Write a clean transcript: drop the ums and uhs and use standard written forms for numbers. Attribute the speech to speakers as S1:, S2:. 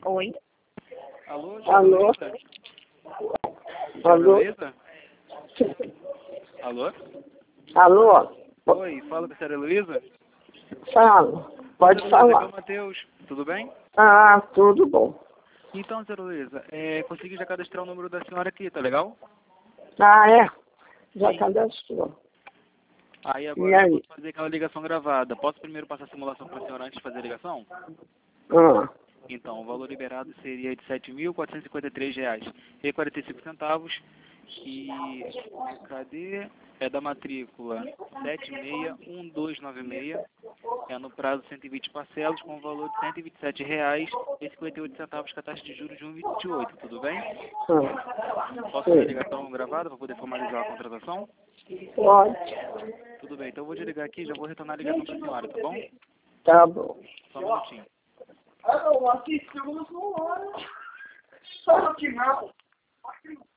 S1: Oi.
S2: Alô,
S3: Alô? Alô?
S2: Heloísa? Alô?
S3: Alô?
S2: Oi, fala com a senhora Heloísa?
S3: Fala. Pode
S2: Senhora Heloísa, aqui é
S3: falar.
S2: o Matheus, tudo bem?
S3: Ah, tudo bom.
S2: Então, senhora Heloísa, consegui já cadastrar o número da senhora aqui, tá legal?
S3: Ah, é? Já
S2: Sim.
S3: cadastrou.
S2: Aí
S3: E
S2: agora eu vou
S3: aí?
S2: fazer aquela ligação gravada. Posso primeiro passar a simulação para a senhora antes de fazer a ligação?
S3: Ah,
S2: Então, o valor liberado seria de R$ 7.453,45 e cadê? É da matrícula 761296, é no prazo 120 parcelas com o valor de R$ 127,58 com a taxa de juros de 1,28, tudo bem? Posso fazer a ligação gravada para poder formalizar a contratação?
S3: pode.
S2: Tudo bem, então eu vou desligar aqui e já vou retornar a ligação para a senhora, tá bom?
S3: Tá bom.
S2: Só um minutinho.
S4: Eu assisti uma hora. Só no final.